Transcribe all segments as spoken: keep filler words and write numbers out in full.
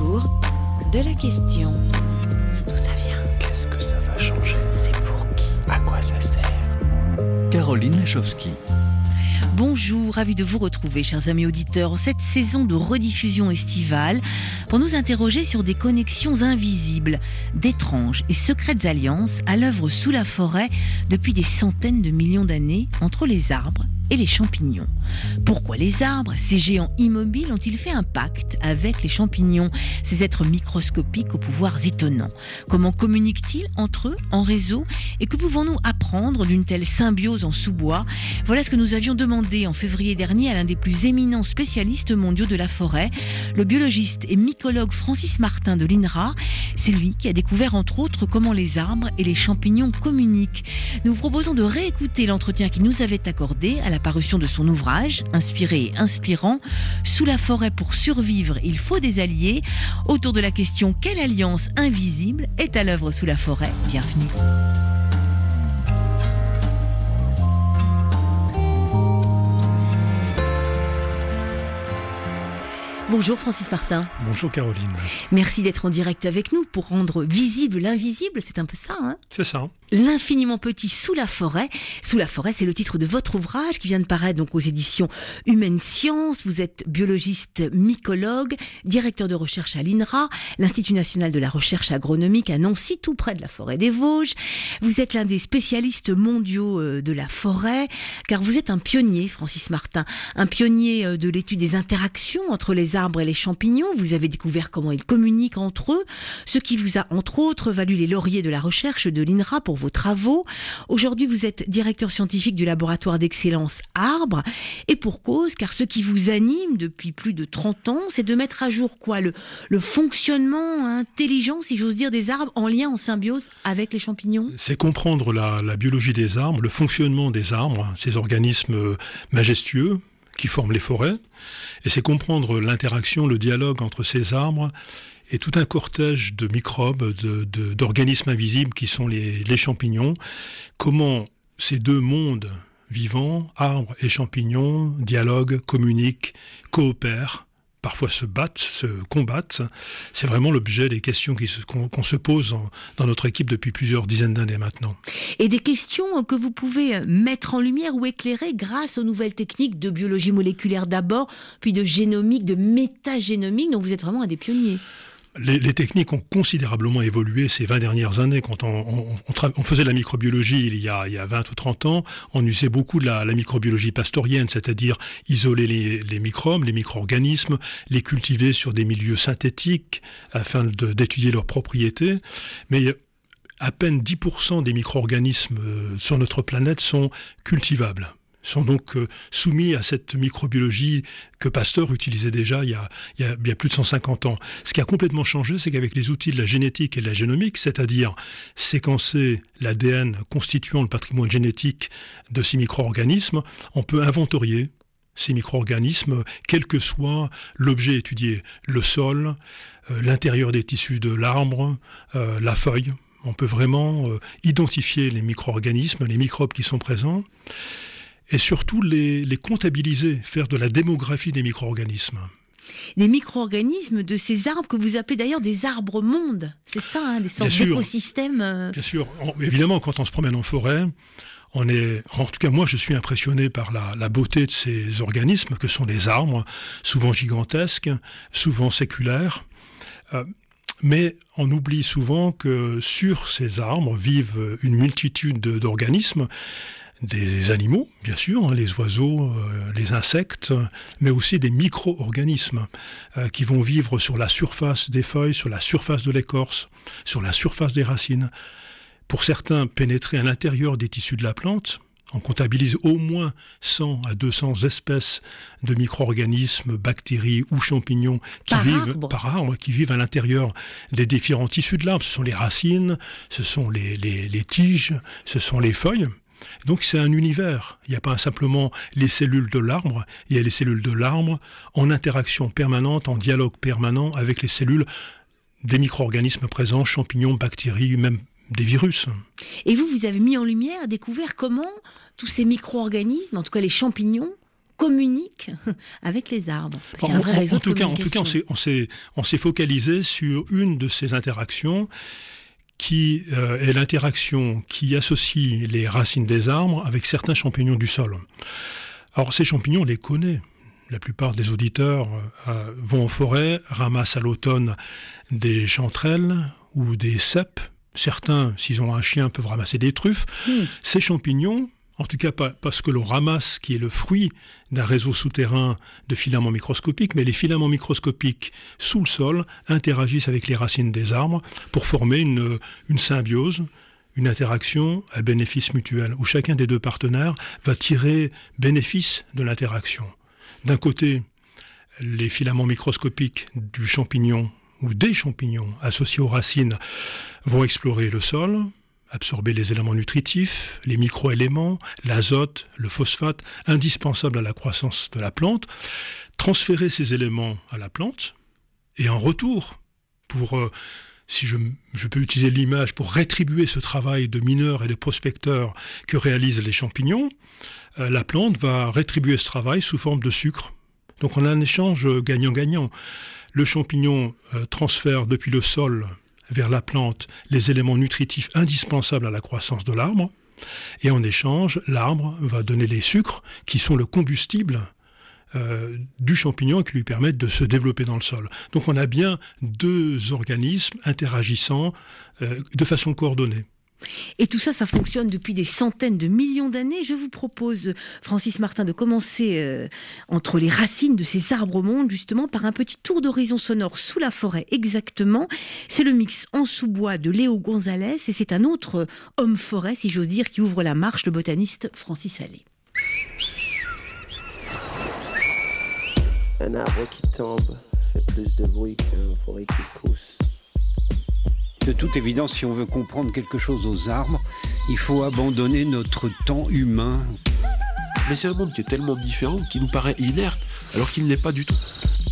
autour de la question. D'où ça vient? Qu'est-ce que ça va changer? C'est pour qui? À quoi ça sert? Caroline Lachowski. Bonjour, ravi de vous retrouver, chers amis auditeurs, en cette saison de rediffusion estivale, pour nous interroger sur des connexions invisibles, d'étranges et secrètes alliances à l'œuvre sous la forêt depuis des centaines de millions d'années entre les arbres et les champignons. Pourquoi les arbres, ces géants immobiles, ont-ils fait un pacte avec les champignons, ces êtres microscopiques aux pouvoirs étonnants? Comment communiquent-ils entre eux en réseau? Et que pouvons-nous apprendre d'une telle symbiose en sous-bois? Voilà ce que nous avions demandé en février dernier à l'un des plus éminents spécialistes mondiaux de la forêt, le biologiste et mycologue Francis Martin de l'I N R A. C'est lui qui a découvert entre autres comment les arbres et les champignons communiquent. Nous vous proposons de réécouter l'entretien qu'il nous avait accordé à la parution de son ouvrage, inspiré et inspirant, Sous la forêt pour survivre, il faut des alliés, autour de la question quelle alliance invisible est à l'œuvre sous la forêt? Bienvenue. Bonjour Francis Martin. Bonjour Caroline. Merci d'être en direct avec nous pour rendre visible l'invisible, c'est un peu ça, hein? C'est ça. L'infiniment petit Sous la forêt. Sous la forêt, c'est le titre de votre ouvrage qui vient de paraître donc aux éditions Humaine Science. Vous êtes biologiste mycologue, directeur de recherche à l'I N R A, l'Institut national de la recherche agronomique à Nancy, tout près de la forêt des Vosges. Vous êtes l'un des spécialistes mondiaux de la forêt, car vous êtes un pionnier, Francis Martin, un pionnier de l'étude des interactions entre les arbres et les champignons. Vous avez découvert comment ils communiquent entre eux, ce qui vous a entre autres valu les lauriers de la recherche de l'I N R A pour vos travaux. Aujourd'hui, vous êtes directeur scientifique du laboratoire d'excellence Arbres, et pour cause, car ce qui vous anime depuis plus de trente ans, c'est de mettre à jour quoi le, le fonctionnement intelligent, si j'ose dire, des arbres en lien, en symbiose avec les champignons. C'est comprendre la, la biologie des arbres, le fonctionnement des arbres, ces organismes majestueux qui forment les forêts, et c'est comprendre l'interaction, le dialogue entre ces arbres et tout un cortège de microbes, de, de, d'organismes invisibles qui sont les, les champignons. Comment ces deux mondes vivants, arbres et champignons, dialoguent, communiquent, coopèrent, parfois se battent, se combattent. C'est vraiment l'objet des questions qui se, qu'on, qu'on se pose en, dans notre équipe depuis plusieurs dizaines d'années maintenant. Et des questions que vous pouvez mettre en lumière ou éclairer grâce aux nouvelles techniques de biologie moléculaire d'abord, puis de génomique, de métagénomique, dont vous êtes vraiment un des pionniers. Les, les techniques ont considérablement évolué ces vingt dernières années. Quand on, on, on, tra- on faisait de la microbiologie il y, a, il y a vingt ou trente ans, on usait beaucoup de la, la microbiologie pastorienne, c'est-à-dire isoler les, les microbes, les micro-organismes, les cultiver sur des milieux synthétiques afin de, d'étudier leurs propriétés. Mais à peine dix pour cent des micro-organismes euh, sur notre planète sont cultivables, sont donc euh, soumis à cette microbiologie que Pasteur utilisait déjà il y, a, il, y a, il y a plus de cent cinquante ans. Ce qui a complètement changé, c'est qu'avec les outils de la génétique et de la génomique, c'est-à-dire séquencer l'A D N constituant le patrimoine génétique de ces micro-organismes, on peut inventorier ces micro-organismes, quel que soit l'objet étudié, le sol, euh, l'intérieur des tissus de l'arbre, euh, la feuille. On peut vraiment euh, identifier les micro-organismes, les microbes qui sont présents, et surtout les, les comptabiliser, faire de la démographie des micro-organismes. Des micro-organismes de ces arbres que vous appelez d'ailleurs des arbres-mondes. C'est ça, hein, des sortes d'écosystèmes. Euh... Bien sûr. On, évidemment, quand on se promène en forêt, on est, en tout cas moi je suis impressionné par la, la beauté de ces organismes que sont les arbres, souvent gigantesques, souvent séculaires. Euh, mais on oublie souvent que sur ces arbres vivent une multitude de, d'organismes, des animaux, bien sûr, hein, les oiseaux, euh, les insectes, mais aussi des micro-organismes euh, qui vont vivre sur la surface des feuilles, sur la surface de l'écorce, sur la surface des racines. Pour certains, pénétrer à l'intérieur des tissus de la plante. On comptabilise au moins cent à deux cents espèces de micro-organismes, bactéries ou champignons qui par vivent arbre. par arbre, qui vivent à l'intérieur des différents tissus de l'arbre. Ce sont les racines, ce sont les, les, les tiges, ce sont les feuilles. Donc c'est un univers. Il n'y a pas simplement les cellules de l'arbre, il y a les cellules de l'arbre en interaction permanente, en dialogue permanent avec les cellules des micro-organismes présents, champignons, bactéries, même des virus. Et vous, vous avez mis en lumière, découvert comment tous ces micro-organismes, en tout cas les champignons, communiquent avec les arbres. Parce qu'il y a un vrai en, réseau en, tout de cas, en tout cas, on s'est, on, s'est, on s'est focalisé sur une de ces interactions qui euh, est l'interaction qui associe les racines des arbres avec certains champignons du sol. Alors ces champignons, on les connaît. La plupart des auditeurs euh, vont en forêt, ramassent à l'automne des chanterelles ou des cèpes. Certains, s'ils ont un chien, peuvent ramasser des truffes. Mmh. Ces champignons, en tout cas pas, pas ce que l'on ramasse, qui est le fruit d'un réseau souterrain de filaments microscopiques, mais les filaments microscopiques sous le sol interagissent avec les racines des arbres pour former une, une symbiose, une interaction à bénéfice mutuel, où chacun des deux partenaires va tirer bénéfice de l'interaction. D'un côté, les filaments microscopiques du champignon ou des champignons associés aux racines vont explorer le sol, absorber les éléments nutritifs, les micro-éléments, l'azote, le phosphate, indispensables à la croissance de la plante, transférer ces éléments à la plante, et en retour, pour, euh, si je, je peux utiliser l'image, pour rétribuer ce travail de mineur et de prospecteur que réalisent les champignons, euh, la plante va rétribuer ce travail sous forme de sucre. Donc on a un échange gagnant-gagnant. Le champignon euh, transfère depuis le sol vers la plante les éléments nutritifs indispensables à la croissance de l'arbre, et en échange, l'arbre va donner les sucres qui sont le combustible euh, du champignon et qui lui permettent de se développer dans le sol. Donc on a bien deux organismes interagissant euh, de façon coordonnée. Et tout ça, ça fonctionne depuis des centaines de millions d'années. Je vous propose, Francis Martin, de commencer euh, entre les racines de ces arbres au monde, justement, par un petit tour d'horizon sonore sous la forêt, exactement. C'est le mix En sous-bois de Léo Gonzalez, et c'est un autre homme forêt, si j'ose dire, qui ouvre la marche, le botaniste Francis Allais. Un arbre qui tombe fait plus de bruit qu'une forêt qui pousse. De toute évidence, si on veut comprendre quelque chose aux arbres, il faut abandonner notre temps humain. Mais c'est un monde qui est tellement différent, qui nous paraît inerte, alors qu'il ne l'est pas du tout.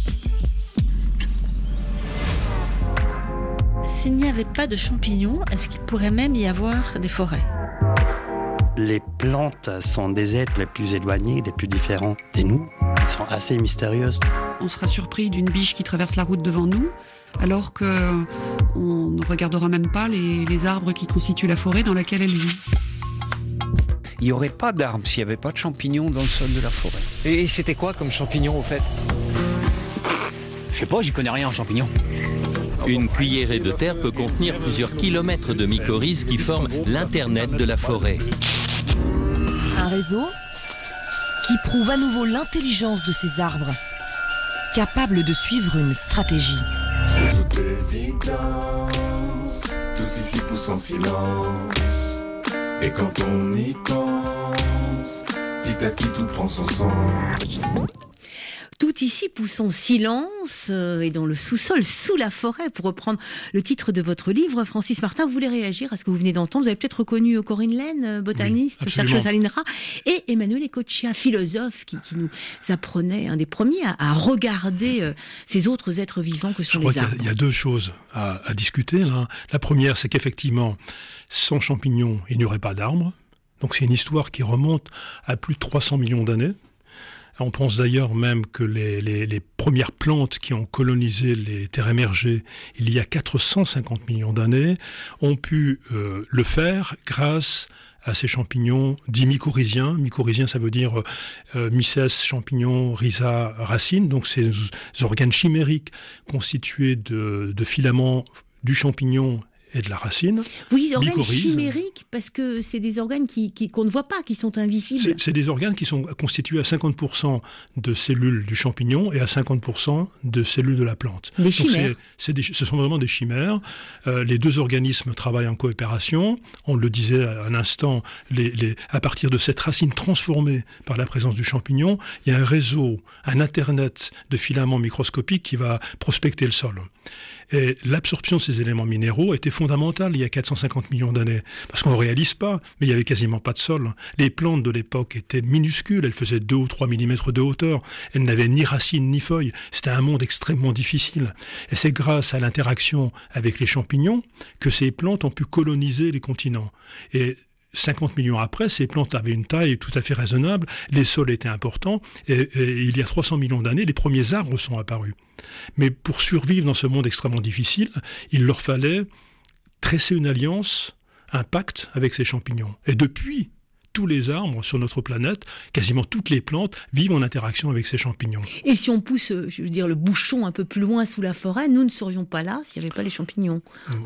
S'il n'y avait pas de champignons, est-ce qu'il pourrait même y avoir des forêts ? Les plantes sont des êtres les plus éloignés, les plus différents de nous. Elles sont assez mystérieuses. On sera surpris d'une biche qui traverse la route devant nous, alors qu'on ne regardera même pas les, les arbres qui constituent la forêt dans laquelle elle vit. Il n'y aurait pas d'arbres s'il n'y avait pas de champignons dans le sol de la forêt. Et c'était quoi comme champignon au fait ? Je sais pas, j'y connais rien en champignons. Une cuillerée de terre peut contenir plusieurs kilomètres de mycorhizes qui forment l'internet de la forêt. Un réseau qui prouve à nouveau l'intelligence de ces arbres, capable de suivre une stratégie. Toute évidence, tout ici pousse en silence. Et quand on y pense, petit à petit tout prend son sens. Tout ici pousse en silence euh, et dans le sous-sol, sous la forêt, pour reprendre le titre de votre livre. Francis Martin, vous voulez réagir à ce que vous venez d'entendre ? Vous avez peut-être reconnu Corinne Laine, botaniste, oui, chercheuse à l'I N R A, et Emmanuel Ecochia, philosophe, qui, qui nous apprenait, un des premiers, à, à regarder euh, ces autres êtres vivants que sont Je les crois arbres. Il y a, il y a deux choses à, à discuter, là. La première, c'est qu'effectivement, sans champignons, il n'y aurait pas d'arbres. Donc c'est une histoire qui remonte à plus de trois cents millions d'années. On pense d'ailleurs même que les, les, les premières plantes qui ont colonisé les terres émergées il y a quatre cent cinquante millions d'années ont pu euh, le faire grâce à ces champignons dits mycorhiziens. Mycorhiziens, ça veut dire euh, mycètes, champignons, rhiza, racines. Donc ces organes chimériques constitués de, de filaments du champignon et de la racine. Vous dites organes chimériques parce que c'est des organes qui, qui, qu'on ne voit pas, qui sont invisibles. C'est, c'est des organes qui sont constitués à cinquante pour cent de cellules du champignon et à cinquante pour cent de cellules de la plante. Des chimères. Donc c'est, c'est des, ce sont vraiment des chimères. Euh, les deux organismes travaillent en coopération. On le disait à un instant, les, les, à partir de cette racine transformée par la présence du champignon, il y a un réseau, un internet de filaments microscopiques qui va prospecter le sol. Et l'absorption de ces éléments minéraux était fondamentale il y a quatre cent cinquante millions d'années. Parce qu'on ne réalise pas, mais il n'y avait quasiment pas de sol. Les plantes de l'époque étaient minuscules, elles faisaient deux ou trois millimètres de hauteur. Elles n'avaient ni racines ni feuilles. C'était un monde extrêmement difficile. Et c'est grâce à l'interaction avec les champignons que ces plantes ont pu coloniser les continents. Et cinquante millions après, ces plantes avaient une taille tout à fait raisonnable, les sols étaient importants, et, et il y a trois cents millions d'années, les premiers arbres sont apparus. Mais pour survivre dans ce monde extrêmement difficile, il leur fallait tresser une alliance, un pacte avec ces champignons. Et depuis, tous les arbres sur notre planète, quasiment toutes les plantes, vivent en interaction avec ces champignons. Et si on pousse, je veux dire, le bouchon un peu plus loin sous la forêt, nous ne serions pas là s'il n'y avait pas les champignons.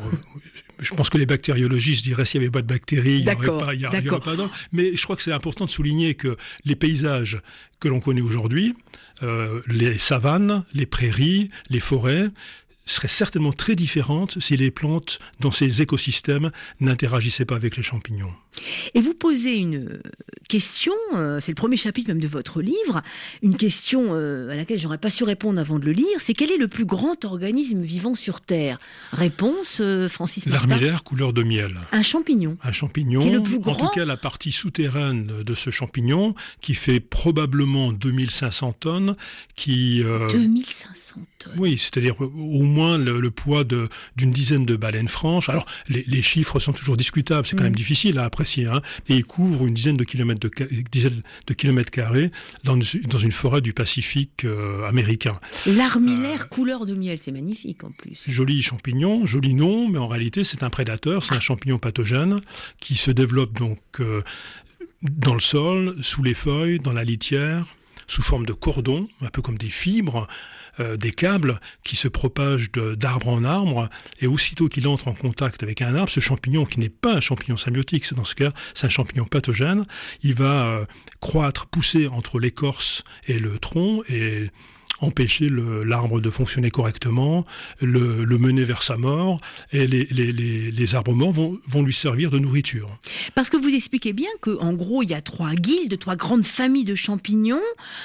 Je pense que les bactériologistes diraient s'il n'y avait pas de bactéries, il n'y aurait pas, il y aurait pas d'arbres. Mais je crois que c'est important de souligner que les paysages que l'on connaît aujourd'hui, euh, les savanes, les prairies, les forêts, seraient certainement très différentes si les plantes dans ces écosystèmes n'interagissaient pas avec les champignons. Et vous posez une question, euh, c'est le premier chapitre même de votre livre, une question euh, à laquelle j'aurais pas su répondre avant de le lire, c'est quel est le plus grand organisme vivant sur Terre ? Réponse, euh, Francis Martin. L'armillaire couleur de miel. Un champignon. Un champignon, qui est le plus grand... en tout cas la partie souterraine de ce champignon, qui fait probablement deux mille cinq cents tonnes, qui... Euh... deux mille cinq cents tonnes. Oui, c'est-à-dire au moins le, le poids de, d'une dizaine de baleines franches. Alors, les, les chiffres sont toujours discutables, c'est quand mmh. même difficile à apprécier. Hein, et il couvre une dizaine de kilomètres, de, dizaine de kilomètres carrés dans une, dans une forêt du Pacifique euh, américain. L'armillaire euh, couleur de miel, c'est magnifique en plus. Joli champignon, joli nom, mais en réalité c'est un prédateur, c'est un champignon pathogène qui se développe donc euh, dans le sol, sous les feuilles, dans la litière, sous forme de cordons, un peu comme des fibres. Euh, des câbles qui se propagent de, d'arbre en arbre, et aussitôt qu'il entre en contact avec un arbre, ce champignon, qui n'est pas un champignon symbiotique, c'est dans ce cas, c'est un champignon pathogène, il va euh, croître, pousser entre l'écorce et le tronc, et empêcher le, l'arbre de fonctionner correctement, le, le mener vers sa mort, et les, les, les, les arbres morts vont, vont lui servir de nourriture. Parce que vous expliquez bien qu'en gros, il y a trois guildes, trois grandes familles de champignons,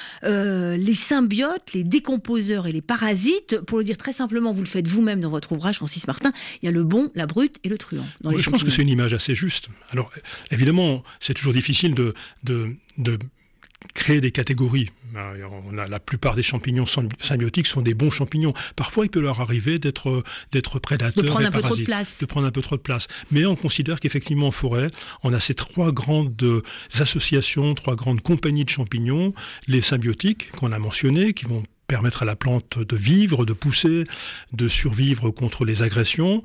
euh, les symbiotes, les décomposeurs et les parasites. Pour le dire très simplement, vous le faites vous-même dans votre ouvrage, Francis Martin, il y a le bon, la brute et le truand. Dans oui, les je pense que c'est une image assez juste. Alors, évidemment, c'est toujours difficile de... de, de créer des catégories. On a, la plupart des champignons symbiotiques sont des bons champignons. Parfois, il peut leur arriver d'être, d'être prédateurs, de prendre un peu parasites, trop de place. de prendre un peu trop de place. Mais on considère qu'effectivement, en forêt, on a ces trois grandes associations, trois grandes compagnies de champignons, les symbiotiques qu'on a mentionnés, qui vont permettre à la plante de vivre, de pousser, de survivre contre les agressions,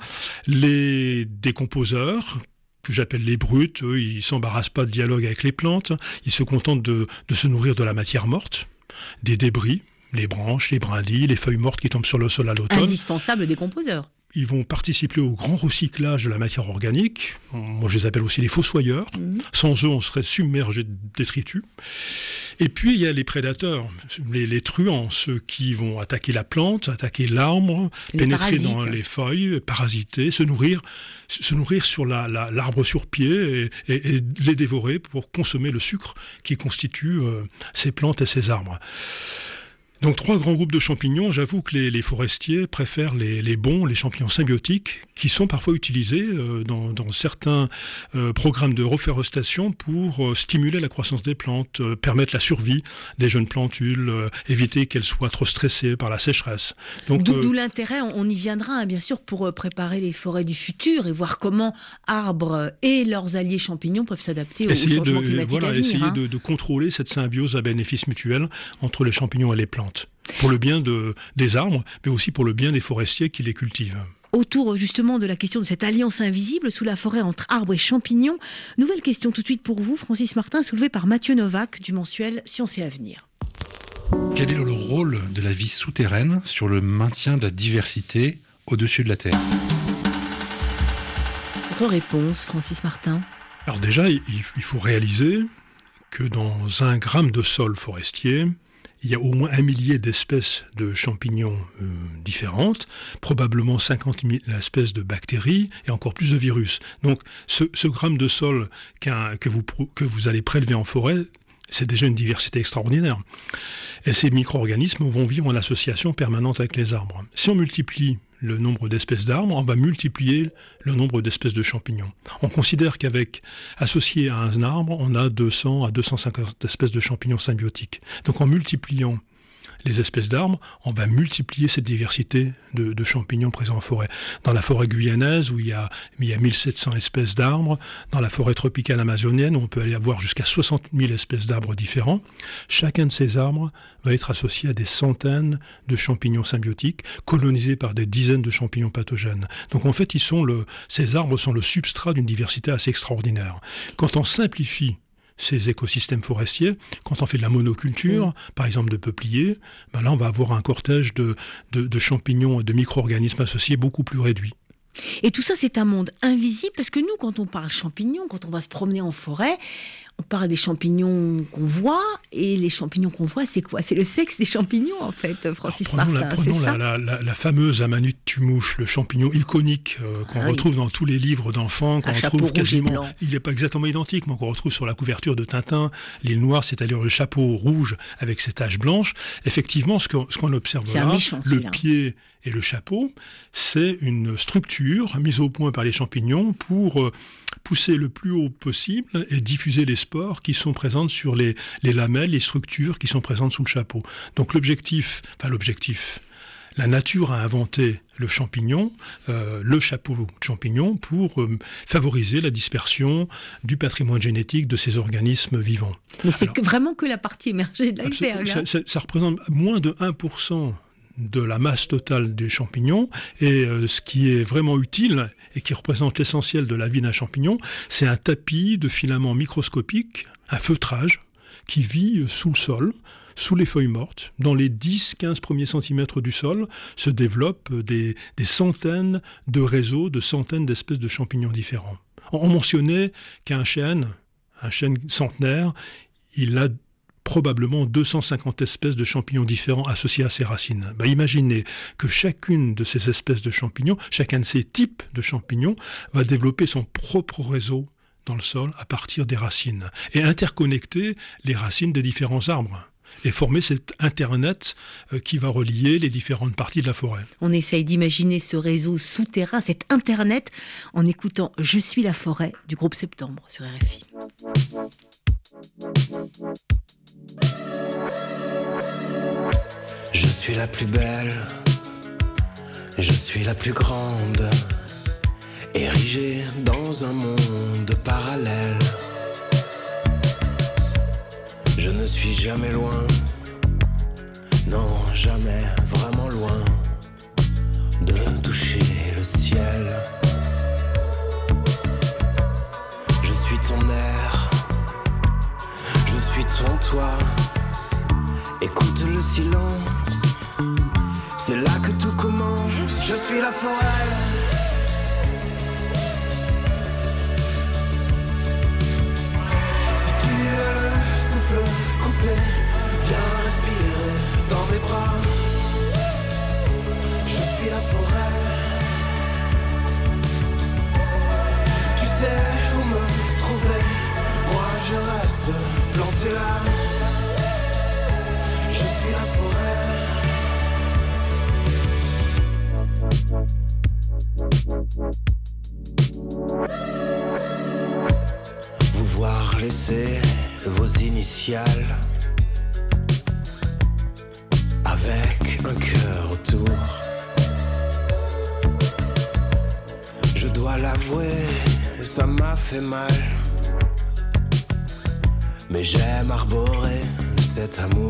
les décomposeurs, que j'appelle les brutes, eux, ils ne s'embarrassent pas de dialogue avec les plantes, ils se contentent de, de se nourrir de la matière morte, des débris, les branches, les brindilles, les feuilles mortes qui tombent sur le sol à l'automne. Indispensable décomposeur. Ils vont participer au grand recyclage de la matière organique. Moi, je les appelle aussi les fossoyeurs. Mmh. Sans eux, on serait submergé de détritus. Et puis, il y a les prédateurs, les, les truands, ceux qui vont attaquer la plante, attaquer l'arbre, les pénétrer parasites. Dans les feuilles, parasiter, se nourrir, se nourrir sur la, la, l'arbre sur pied et, et, et les dévorer pour consommer le sucre qui constitue euh, ces plantes et ces arbres. Donc trois grands groupes de champignons, j'avoue que les, les forestiers préfèrent les, les bons, les champignons symbiotiques, qui sont parfois utilisés euh, dans, dans certains euh, programmes de reforestation pour euh, stimuler la croissance des plantes, euh, permettre la survie des jeunes plantules, euh, éviter qu'elles soient trop stressées par la sécheresse. Donc, d'où, euh, d'où l'intérêt, on, on y viendra hein, bien sûr, pour euh, préparer les forêts du futur et voir comment arbres et leurs alliés champignons peuvent s'adapter au changement de, climatique voilà, à venir. Essayer hein. de, de contrôler cette symbiose à bénéfice mutuel entre les champignons et les plantes. Pour le bien de, des arbres, mais aussi pour le bien des forestiers qui les cultivent. Autour justement de la question de cette alliance invisible sous la forêt entre arbres et champignons, nouvelle question tout de suite pour vous, Francis Martin, soulevée par Mathieu Novak du mensuel Science et Avenir. Quel est le rôle de la vie souterraine sur le maintien de la diversité au-dessus de la Terre ? Votre réponse, Francis Martin ? Alors déjà, il, il faut réaliser que dans un gramme de sol forestier, il y a au moins un millier d'espèces de champignons euh, différentes, probablement cinquante mille espèces de bactéries et encore plus de virus. Donc ce, ce gramme de sol qu'un, que, vous, que vous allez prélever en forêt, c'est déjà une diversité extraordinaire. Et ces micro-organismes vont vivre en association permanente avec les arbres. Si on multiplie le nombre d'espèces d'arbres, on va multiplier le nombre d'espèces de champignons. On considère qu'avec, associé à un arbre, on a deux cents à deux cent cinquante espèces de champignons symbiotiques. Donc en multipliant les espèces d'arbres, on va multiplier cette diversité de, de champignons présents en forêt. Dans la forêt guyanaise, où il y a, il y a mille sept cents espèces d'arbres, dans la forêt tropicale amazonienne, où on peut aller avoir jusqu'à soixante mille espèces d'arbres différents, chacun de ces arbres va être associé à des centaines de champignons symbiotiques, colonisés par des dizaines de champignons pathogènes. Donc en fait, ils sont le, ces arbres sont le substrat d'une diversité assez extraordinaire. Quand on simplifie ces écosystèmes forestiers, quand on fait de la monoculture, mmh. par exemple de peupliers, ben là on va avoir un cortège de, de, de champignons et de micro-organismes associés beaucoup plus réduit. Et tout ça, c'est un monde invisible, parce que nous, quand on parle champignons, quand on va se promener en forêt, on parle des champignons qu'on voit, et les champignons qu'on voit, c'est quoi? C'est le sexe des champignons, en fait, Francis Alors, prenons Martin, la, prenons c'est la, ça la, la, la fameuse Amanut tumouche, le champignon iconique euh, qu'on ah, retrouve oui. dans tous les livres d'enfants, qu'on retrouve quasiment, il n'est pas exactement identique, mais qu'on retrouve sur la couverture de Tintin, l'île Noire, c'est-à-dire le chapeau rouge avec ses taches blanches. Effectivement, ce qu'on, ce qu'on observe là, méchant, le pied et le chapeau, c'est une structure mise au point par les champignons pour euh, pousser le plus haut possible et diffuser les spores qui sont présentes sur les, les lamelles, les structures qui sont présentes sous le chapeau. Donc l'objectif, enfin l'objectif, la nature a inventé le champignon, euh, le chapeau de champignon, pour euh, favoriser la dispersion du patrimoine génétique de ces organismes vivants. Mais c'est Alors, que, vraiment que la partie émergée de l'iceberg. Ça, ça, ça représente moins de un pour cent de la masse totale des champignons, et euh, ce qui est vraiment utile et qui représente l'essentiel de la vie d'un champignon, c'est un tapis de filaments microscopiques, un feutrage qui vit sous le sol, sous les feuilles mortes. Dans les dix à quinze premiers centimètres du sol se développent des, des centaines de réseaux, de centaines d'espèces de champignons différents. On mentionnait qu'un chêne, un chêne centenaire, il a probablement deux cent cinquante espèces de champignons différents associés à ses racines. Ben, imaginez que chacune de ces espèces de champignons, chacun de ces types de champignons, va développer son propre réseau dans le sol à partir des racines et interconnecter les racines des différents arbres et former cet Internet qui va relier les différentes parties de la forêt. On essaye d'imaginer ce réseau souterrain, cet Internet, en écoutant « Je suis la forêt » du groupe Septembre sur R F I. Je suis la plus belle, je suis la plus grande, érigée dans un monde parallèle. Je ne suis jamais loin, non jamais vraiment loin de toucher le ciel. Je suis ton air, je suis ton toit. Écoute le silence, c'est là que tout commence. Je suis la forêt. Si tu as le souffle coupé, viens respirer dans mes bras. Je suis la forêt. Tu sais où me trouver, moi je reste planté là. Je suis la forêt. Vous voir laisser vos initiales avec un cœur autour. Je dois l'avouer, ça m'a fait mal, mais j'aime arborer cet amour.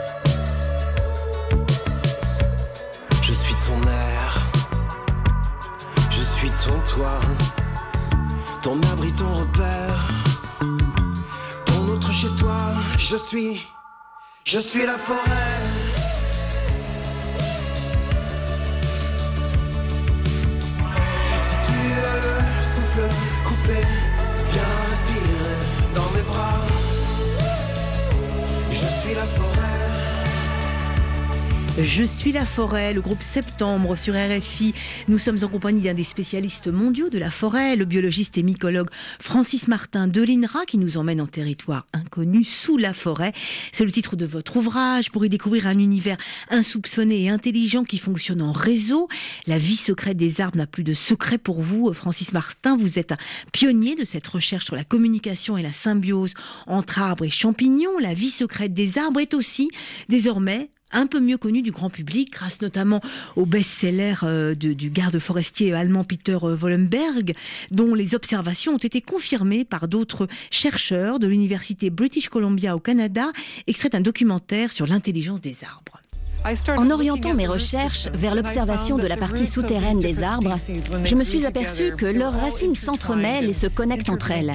Je suis ton air, je suis ton toit, ton abri, ton repère, ton autre chez toi. Je suis, je suis la forêt. Si tu as le souffle coupé, viens respirer dans mes bras. Je suis la forêt. Je suis la forêt, le groupe Septembre sur R F I. Nous sommes en compagnie d'un des spécialistes mondiaux de la forêt, le biologiste et mycologue Francis Martin de l'I N R A, qui nous emmène en territoire inconnu, sous la forêt. C'est le titre de votre ouvrage, pour y découvrir un univers insoupçonné et intelligent qui fonctionne en réseau. La vie secrète des arbres n'a plus de secret pour vous. Francis Martin, vous êtes un pionnier de cette recherche sur la communication et la symbiose entre arbres et champignons. La vie secrète des arbres est aussi, désormais, un peu mieux connu du grand public, grâce notamment au best-seller euh, de, du garde forestier allemand Peter Wollenberg, dont les observations ont été confirmées par d'autres chercheurs de l'université British Columbia au Canada, extrait d'un documentaire sur l'intelligence des arbres. En orientant mes recherches vers l'observation de la partie souterraine des arbres, je me suis aperçu que leurs racines s'entremêlent et se connectent entre elles.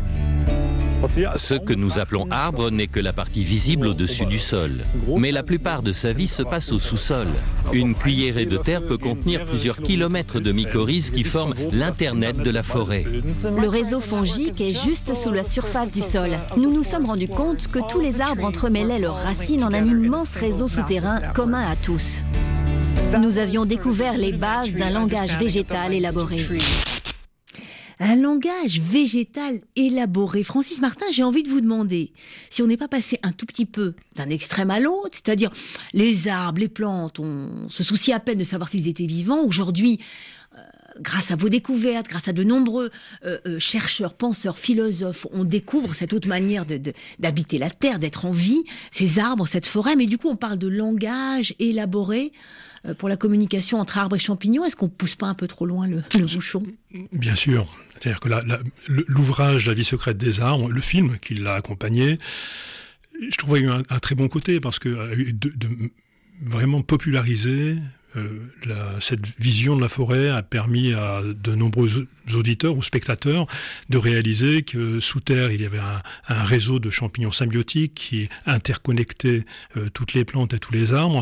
Ce que nous appelons arbre n'est que la partie visible au-dessus du sol. Mais la plupart de sa vie se passe au sous-sol. Une cuillerée de terre peut contenir plusieurs kilomètres de mycorhizes qui forment l'Internet de la forêt. Le réseau fongique est juste sous la surface du sol. Nous nous sommes rendus compte que tous les arbres entremêlaient leurs racines en un immense réseau souterrain commun à tous. Nous avions découvert les bases d'un langage végétal élaboré. Un langage végétal élaboré. Francis Martin, j'ai envie de vous demander si on n'est pas passé un tout petit peu d'un extrême à l'autre, c'est-à-dire les arbres, les plantes, on se soucie à peine de savoir s'ils étaient vivants. Aujourd'hui, euh, grâce à vos découvertes, grâce à de nombreux euh, euh, chercheurs, penseurs, philosophes, on découvre cette autre manière de, de, d'habiter la Terre, d'être en vie, ces arbres, cette forêt. Mais du coup, on parle de langage élaboré euh, pour la communication entre arbres et champignons. Est-ce qu'on pousse pas un peu trop loin le, le bouchon ? Bien sûr. C'est-à-dire que la, la, l'ouvrage La vie secrète des arbres, le film qui l'a accompagné, je trouve qu'il y a eu un, un très bon côté parce que de, de vraiment populariser euh, la, cette vision de la forêt a permis à de nombreux auditeurs ou spectateurs de réaliser que sous terre il y avait un, un réseau de champignons symbiotiques qui interconnectait euh, toutes les plantes et tous les arbres.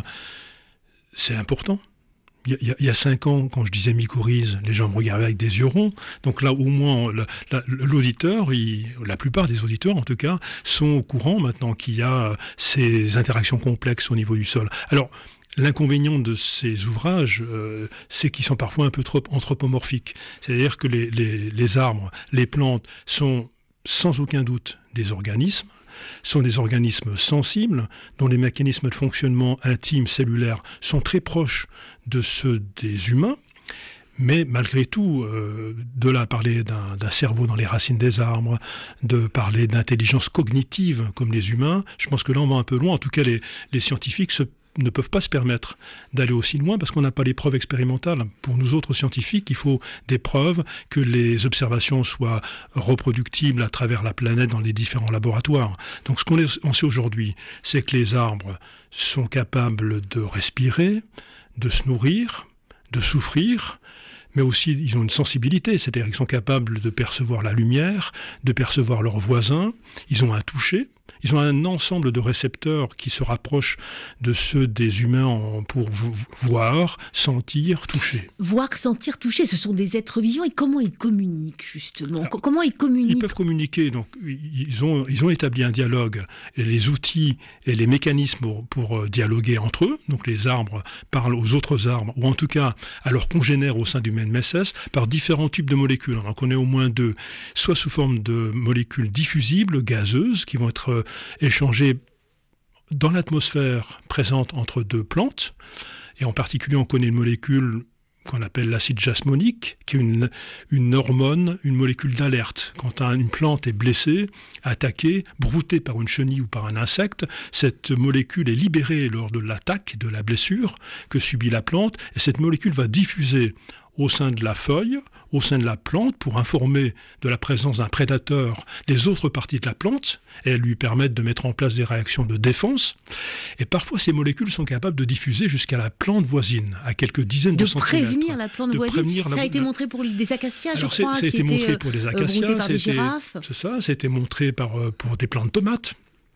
C'est important. Il y, a, il y a cinq ans, quand je disais mycorhize, les gens me regardaient avec des yeux ronds. Donc là, au moins, la, la, l'auditeur, il, la plupart des auditeurs, en tout cas, sont au courant maintenant qu'il y a ces interactions complexes au niveau du sol. Alors, l'inconvénient de ces ouvrages, euh, c'est qu'ils sont parfois un peu trop anthropomorphiques. C'est-à-dire que les, les, les arbres, les plantes sont sans aucun doute des organismes, sont des organismes sensibles, dont les mécanismes de fonctionnement intimes, cellulaires, sont très proches de ceux des humains. Mais malgré tout, euh, de là à parler d'un, d'un cerveau dans les racines des arbres, de parler d'intelligence cognitive comme les humains, je pense que là on va un peu loin. En tout cas, les, les scientifiques se ne peuvent pas se permettre d'aller aussi loin parce qu'on n'a pas les preuves expérimentales. Pour nous autres scientifiques, il faut des preuves que les observations soient reproductibles à travers la planète dans les différents laboratoires. Donc ce qu'on on sait aujourd'hui, c'est que les arbres sont capables de respirer, de se nourrir, de souffrir, mais aussi ils ont une sensibilité, c'est-à-dire qu'ils sont capables de percevoir la lumière, de percevoir leurs voisins, ils ont un toucher. Ils ont un ensemble de récepteurs qui se rapprochent de ceux des humains pour voir, sentir, toucher. Voir, sentir, toucher, ce sont des êtres vivants. Et comment ils communiquent, justement ? Alors, comment ils communiquent ? Ils peuvent communiquer. Donc, ils ont, ils ont établi un dialogue. Et les outils et les mécanismes pour, pour dialoguer entre eux, donc les arbres parlent aux autres arbres, ou en tout cas à leurs congénères au sein du même espèce, par différents types de molécules. On en connaît au moins deux. Soit sous forme de molécules diffusibles, gazeuses, qui vont être échangées dans l'atmosphère présente entre deux plantes. Et en particulier, on connaît une molécule qu'on appelle l'acide jasmonique, qui est une, une hormone, une molécule d'alerte. Quand une plante est blessée, attaquée, broutée par une chenille ou par un insecte, cette molécule est libérée lors de l'attaque, de la blessure que subit la plante, et cette molécule va diffuser au sein de la feuille, au sein de la plante, pour informer de la présence d'un prédateur les autres parties de la plante, et elles lui permettent de mettre en place des réactions de défense. Et parfois, ces molécules sont capables de diffuser jusqu'à la plante voisine, à quelques dizaines de, de centimètres. De prévenir la plante voisine. Ça a été montré pour des acacias, Alors je crois. Ça a été montré était, pour des euh, acacias, par des girafes. C'est ça, ça a été montré par, pour des plantes tomates.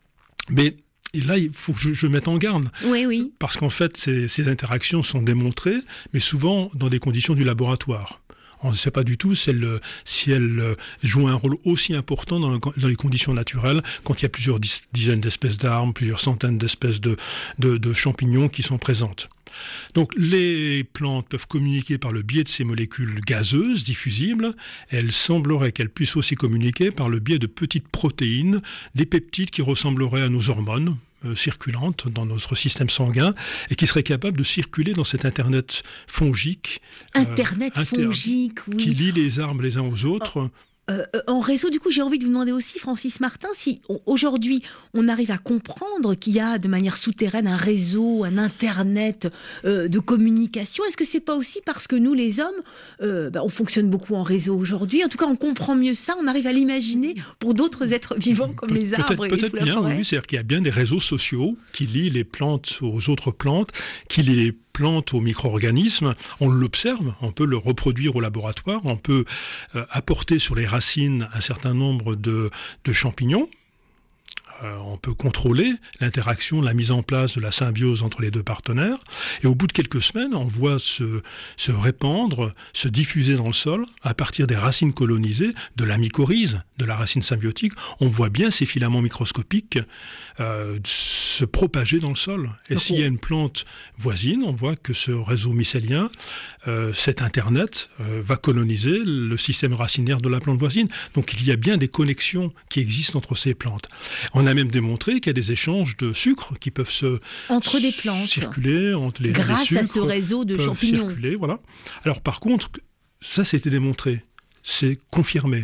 Mais et là, il faut que je, je mette en garde. Oui, oui. Parce qu'en fait, ces, ces interactions sont démontrées, mais souvent dans des conditions du laboratoire. On ne sait pas du tout si elles, si elles jouent un rôle aussi important dans, le, dans les conditions naturelles, quand il y a plusieurs dizaines d'espèces d'arbres, plusieurs centaines d'espèces de, de, de champignons qui sont présentes. Donc les plantes peuvent communiquer par le biais de ces molécules gazeuses, diffusibles. Elles sembleraient qu'elles puissent aussi communiquer par le biais de petites protéines, des peptides qui ressembleraient à nos hormones euh, circulantes dans notre système sanguin et qui seraient capables de circuler dans cet Internet fongique. Internet euh, inter- fongique, oui. Qui lie les arbres les uns aux autres. Oh. euh, en réseau, du coup, j'ai envie de vous demander aussi, Francis Martin, si on, aujourd'hui on arrive à comprendre qu'il y a de manière souterraine un réseau, un internet euh, de communication. Est-ce que c'est pas aussi parce que nous, les hommes, euh, bah, on fonctionne beaucoup en réseau aujourd'hui. En tout cas, on comprend mieux ça, on arrive à l'imaginer pour d'autres êtres vivants comme Pe- les arbres et peut-être sous la bien, forêt. Oui, c'est-à-dire qu'il y a bien des réseaux sociaux qui lient les plantes aux autres plantes, qui lient les plantes aux micro-organismes. On l'observe, on peut le reproduire au laboratoire, on peut euh, apporter sur les racines un certain nombre de, de champignons. Euh, on peut contrôler l'interaction, la mise en place de la symbiose entre les deux partenaires. Et au bout de quelques semaines, on voit se, se répandre, se diffuser dans le sol, à partir des racines colonisées, de la mycorhize, de la racine symbiotique. On voit bien ces filaments microscopiques euh, se propager dans le sol. Et okay. S'il y a une plante voisine, on voit que ce réseau mycélien, euh, cet Internet, euh, va coloniser le système racinaire de la plante voisine. Donc il y a bien des connexions qui existent entre ces plantes. On a même démontré qu'il y a des échanges de sucre qui peuvent se entre des plantes circuler entre les grâce les à ce réseau de champignons. Circuler, voilà. Alors par contre, ça c'était démontré, c'est confirmé.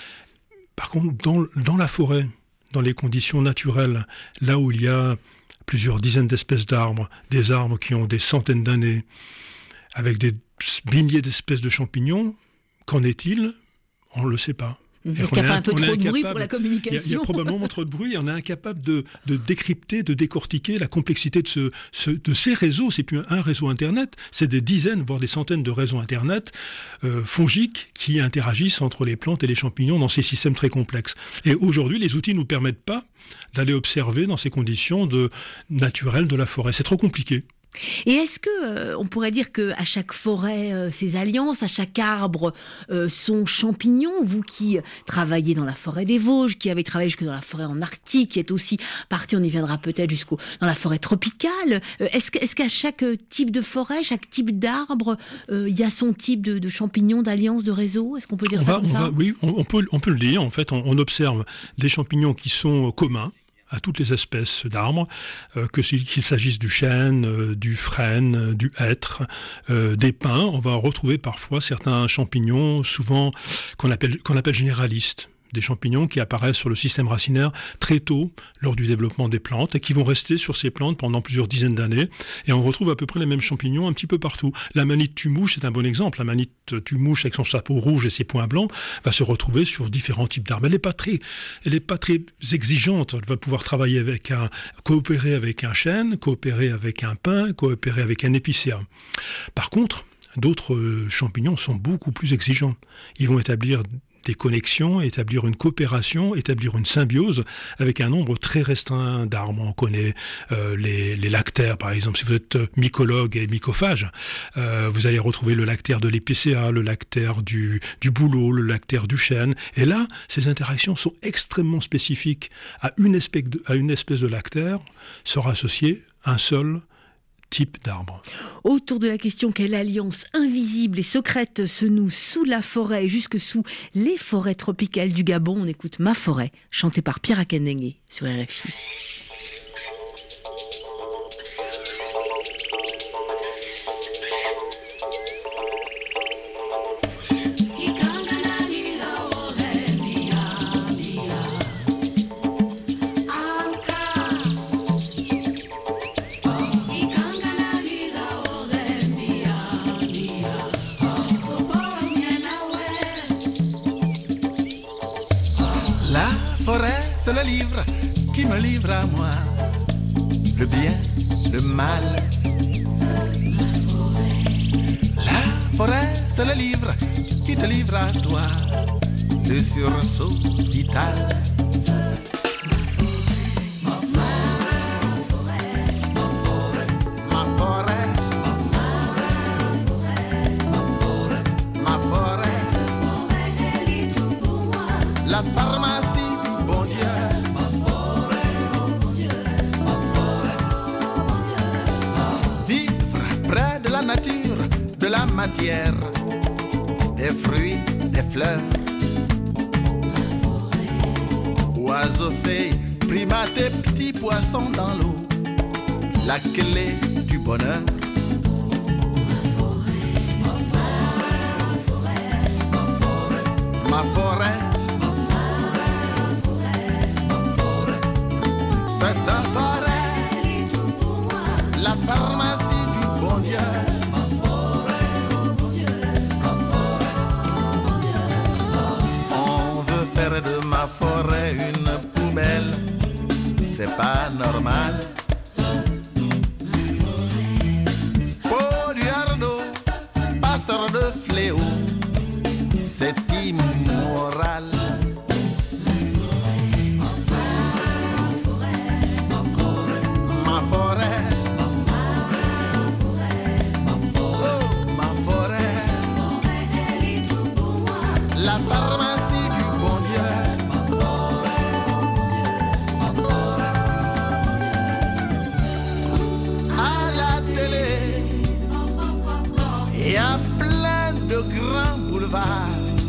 Par contre, dans, dans la forêt, dans les conditions naturelles, là où il y a plusieurs dizaines d'espèces d'arbres, des arbres qui ont des centaines d'années, avec des milliers d'espèces de champignons, qu'en est-il ? On ne le sait pas. Est-ce qu'il n'y a pas un peu trop de bruit pour la communication ? Il y a, il y a probablement trop de bruit et on est incapable de, de décrypter, de décortiquer la complexité de, ce, ce, de ces réseaux. C'est plus un réseau Internet, c'est des dizaines, voire des centaines de réseaux Internet euh, fongiques qui interagissent entre les plantes et les champignons dans ces systèmes très complexes. Et aujourd'hui, les outils ne nous permettent pas d'aller observer dans ces conditions de, naturelles de la forêt. C'est trop compliqué. Et est-ce que euh, on pourrait dire que à chaque forêt, euh, ses alliances, à chaque arbre, euh, son champignon. Vous qui travaillez dans la forêt des Vosges, qui avez travaillé jusque dans la forêt en Arctique, qui est aussi parti, on y viendra peut-être jusqu'au dans la forêt tropicale. Euh, est-ce que, est-ce qu'à chaque type de forêt, chaque type d'arbre, euh, il y a son type de, de champignon, d'alliance, de réseau ? Est-ce qu'on peut dire on ça va, comme on ça va, Oui, on, on peut, on peut le dire. En fait, on, on observe des champignons qui sont communs à toutes les espèces d'arbres, euh, que qu'il s'agisse du chêne, euh, du frêne, euh, du hêtre, euh, des pins. On va retrouver parfois certains champignons, souvent qu'on appelle, qu'on appelle généralistes. Des champignons qui apparaissent sur le système racinaire très tôt lors du développement des plantes et qui vont rester sur ces plantes pendant plusieurs dizaines d'années. Et on retrouve à peu près les mêmes champignons un petit peu partout. La manite tue-mouche est un bon exemple. La manite tue-mouche avec son chapeau rouge et ses points blancs va se retrouver sur différents types d'arbres. Elle n'est pas très, elle est pas très exigeante. Elle va pouvoir travailler avec un, coopérer avec un chêne, coopérer avec un pin, coopérer avec un épicéa. Par contre, d'autres champignons sont beaucoup plus exigeants. Ils vont établir des connexions, établir une coopération, établir une symbiose avec un nombre très restreint d'arbres. On connaît euh, les, les lactaires, par exemple. Si vous êtes mycologue et mycophage, euh, vous allez retrouver le lactaire de l'épicéa, le lactaire du, du bouleau, le lactaire du chêne. Et là, ces interactions sont extrêmement spécifiques. À une espèce de, à une espèce de lactaire sera associé un seul type d'arbre. Autour de la question quelle alliance invisible et secrète se noue sous la forêt et jusque sous les forêts tropicales du Gabon, on écoute Ma forêt, chantée par Pierre Akendengue sur R F I. C'est le livre qui me livre à moi le bien, le mal. La forêt, c'est le livre qui te livre à toi le sursaut vital. Ma forêt, ma forêt, ma forêt, ma forêt, elle est tout pour moi. La pharmacie. Nature, de la matière, des fruits, des fleurs, oiseaux, feuilles, primates et petits poissons dans l'eau, la clé du bonheur. Ma forêt, ma forêt, normal. Pollueur d'eau, passeur de fléau, c'est immoral. Ma forêt, oh ma forêt, la pharmacie du bon Dieu. À la télé, il y a plein de grands boulevards,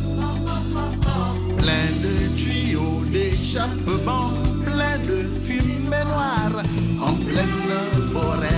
plein de tuyaux d'échappement, plein de fumée noire en pleine forêt.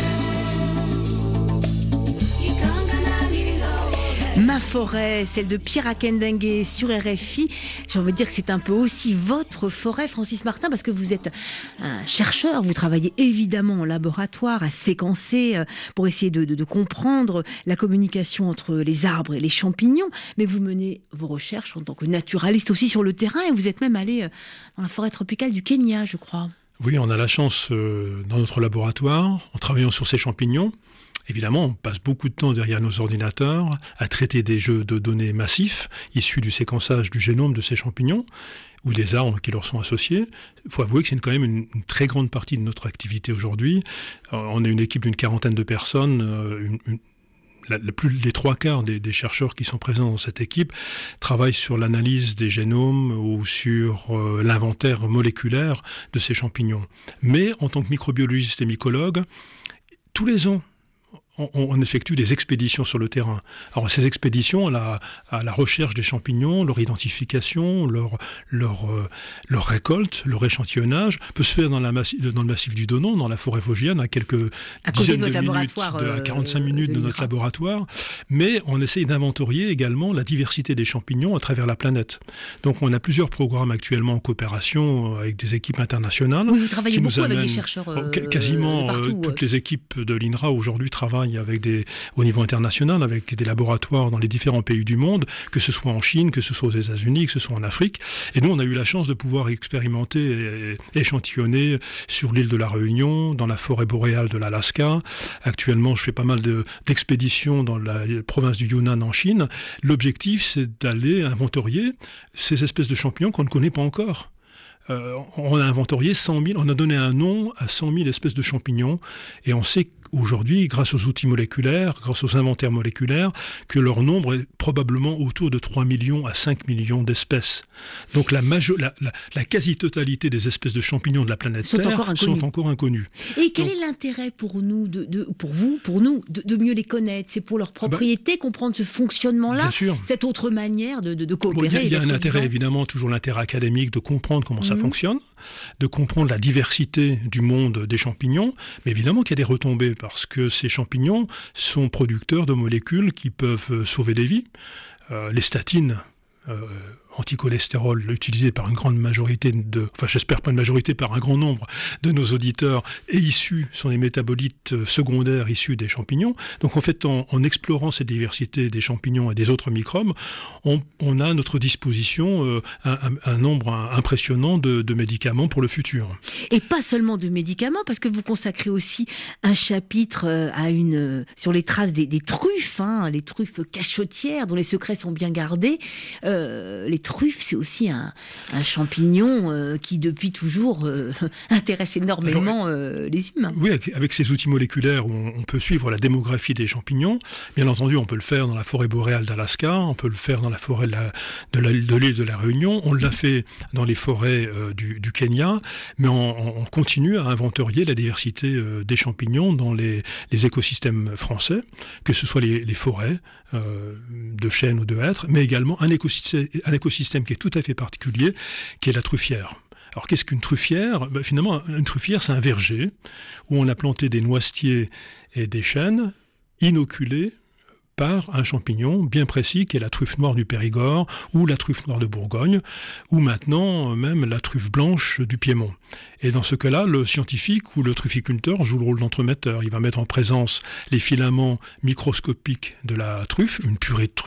Ma forêt, celle de Pierre Akendengue sur R F I. J'ai envie de dire que c'est un peu aussi votre forêt, Francis Martin, parce que vous êtes un chercheur, vous travaillez évidemment en laboratoire à séquencer pour essayer de, de, de comprendre la communication entre les arbres et les champignons, mais vous menez vos recherches en tant que naturaliste aussi sur le terrain et vous êtes même allé dans la forêt tropicale du Kenya, je crois. Oui, on a la chance euh, dans notre laboratoire, en travaillant sur ces champignons. Évidemment, on passe beaucoup de temps derrière nos ordinateurs à traiter des jeux de données massifs issus du séquençage du génome de ces champignons ou des arbres qui leur sont associés. Il faut avouer que c'est quand même une, une très grande partie de notre activité aujourd'hui. Euh, on est une équipe d'une quarantaine de personnes. Euh, une, une, la, la plus, les trois quarts des, des chercheurs qui sont présents dans cette équipe travaillent sur l'analyse des génomes ou sur euh, l'inventaire moléculaire de ces champignons. Mais en tant que microbiologiste et mycologue, tous les ans, On, on effectue des expéditions sur le terrain. Alors ces expéditions à la, à la recherche des champignons, leur identification, leur, leur, euh, leur récolte, leur échantillonnage peut se faire dans, la massi- dans le massif du Donon, dans la forêt vosgienne, à quelques à dizaines de, de minutes, de, à quarante-cinq minutes de, de notre laboratoire. Mais on essaye d'inventorier également la diversité des champignons à travers la planète. Donc on a plusieurs programmes actuellement en coopération avec des équipes internationales. Oui, vous travaillez beaucoup amènent, avec des chercheurs euh, quasiment de partout, euh, toutes euh. les équipes de l'I N R A aujourd'hui travaillent avec des, au niveau international, avec des laboratoires dans les différents pays du monde, que ce soit en Chine, que ce soit aux États-Unis, que ce soit en Afrique. Et nous, on a eu la chance de pouvoir expérimenter et échantillonner sur l'île de la Réunion, dans la forêt boréale de l'Alaska. Actuellement, je fais pas mal de, d'expéditions dans la province du Yunnan en Chine. L'objectif, c'est d'aller inventorier ces espèces de champignons qu'on ne connaît pas encore. Euh, on a inventorié cent mille, on a donné un nom à cent mille espèces de champignons et on sait aujourd'hui, grâce aux outils moléculaires, grâce aux inventaires moléculaires, que leur nombre est probablement autour de trois millions à cinq millions d'espèces. Donc la, majo- la, la, la quasi-totalité des espèces de champignons de la planète sont Terre encore sont encore inconnues. Et quel Donc, est l'intérêt pour nous, de, de, pour vous, pour nous, de, de mieux les connaître? C'est pour leur propriété, bah, comprendre ce fonctionnement-là, bien sûr. Cette autre manière de, de, de coopérer. Bon, il y a, il y a un intérêt, vivant. évidemment, toujours l'intérêt académique de comprendre comment ça Mmh. fonctionne, de comprendre la diversité du monde des champignons, mais évidemment qu'il y a des retombées, parce que ces champignons sont producteurs de molécules qui peuvent sauver des vies. Euh, les statines, euh, anticholestérol, utilisées par une grande majorité de, enfin j'espère pas une majorité, par un grand nombre de nos auditeurs, et issus, sont les métabolites secondaires issus des champignons. Donc en fait, en, en explorant cette diversité des champignons et des autres microbes, on, on a à notre disposition euh, un, un, un nombre impressionnant de, de médicaments pour le futur. Et pas seulement de médicaments, parce que vous consacrez aussi un chapitre à une, sur les traces des, des truffes, hein, les truffes cachotières dont les secrets sont bien gardés. Euh, les truffe, c'est aussi un, un champignon euh, qui, depuis toujours, euh, intéresse énormément euh, les humains. Oui, avec, avec ces outils moléculaires, on, on peut suivre la démographie des champignons. Bien entendu, on peut le faire dans la forêt boréale d'Alaska, on peut le faire dans la forêt de, la, de, la, de l'île de la Réunion, on l'a fait dans les forêts euh, du, du Kenya, mais on, on continue à inventorier la diversité euh, des champignons dans les, les écosystèmes français, que ce soit les, les forêts euh, de chênes ou de hêtres, mais également un écosystème, un écosystème qui est tout à fait particulier, qui est la truffière. Alors qu'est-ce qu'une truffière ? Ben, finalement, une truffière, c'est un verger où on a planté des noisetiers et des chênes inoculés par un champignon bien précis qui est la truffe noire du Périgord ou la truffe noire de Bourgogne ou maintenant même la truffe blanche du Piémont. Et dans ce cas-là, le scientifique ou le trufficulteur joue le rôle d'entremetteur. Il va mettre en présence les filaments microscopiques de la truffe, une purée de truffe,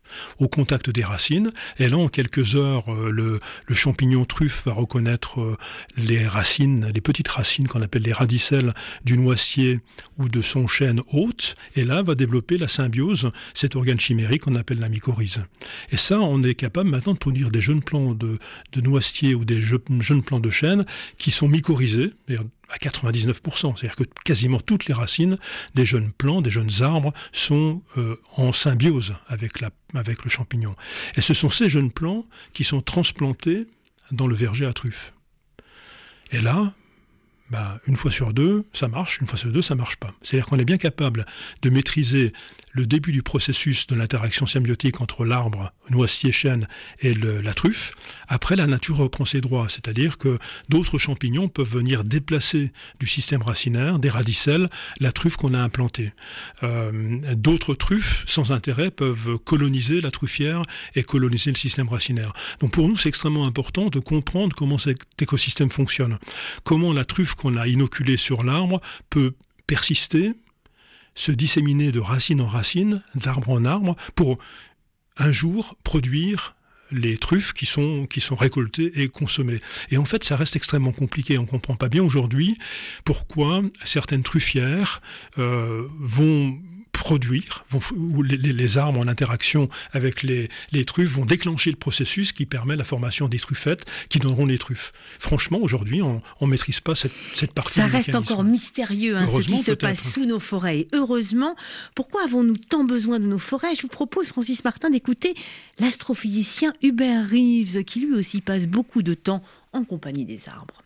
au contact des racines. Et là, en quelques heures, le, le champignon truffe va reconnaître les racines, les petites racines qu'on appelle les radicelles du noisetier ou de son chêne hôte. Et là, va développer la symbiose, cet organe chimérique qu'on appelle la mycorhize. Et ça, on est capable maintenant de produire des jeunes plants de, de noisetier ou des jeunes plants de chêne qui sont mycorhizés, à quatre-vingt-dix-neuf pour cent. C'est-à-dire que quasiment toutes les racines des jeunes plants, des jeunes arbres, sont euh, en symbiose avec, la, avec le champignon. Et ce sont ces jeunes plants qui sont transplantés dans le verger à truffes. Et là, bah, une fois sur deux, ça marche, une fois sur deux, ça ne marche pas. C'est-à-dire qu'on est bien capable de maîtriser le début du processus de l'interaction symbiotique entre l'arbre, noisetier, chêne et le, la truffe. Après, la nature reprend ses droits, c'est-à-dire que d'autres champignons peuvent venir déplacer du système racinaire, des radicelles, la truffe qu'on a implantée. Euh, d'autres truffes, sans intérêt, peuvent coloniser la truffière et coloniser le système racinaire. Donc pour nous, c'est extrêmement important de comprendre comment cet écosystème fonctionne. Comment la truffe qu'on a inoculée sur l'arbre peut persister, se disséminer de racine en racine, d'arbre en arbre, pour un jour produire les truffes qui sont, qui sont récoltées et consommées. Et en fait, ça reste extrêmement compliqué. On ne comprend pas bien aujourd'hui pourquoi certaines truffières euh, vont produire, vont, ou les, les arbres en interaction avec les, les truffes vont déclencher le processus qui permet la formation des truffettes qui donneront les truffes. Franchement, aujourd'hui, on ne maîtrise pas cette, cette partie. Ça reste encore mystérieux, hein, ce qui se peut-être. passe sous nos forêts. Et heureusement, pourquoi avons-nous tant besoin de nos forêts ? Je vous propose, Francis Martin, d'écouter l'astrophysicien Hubert Reeves, qui lui aussi passe beaucoup de temps en compagnie des arbres.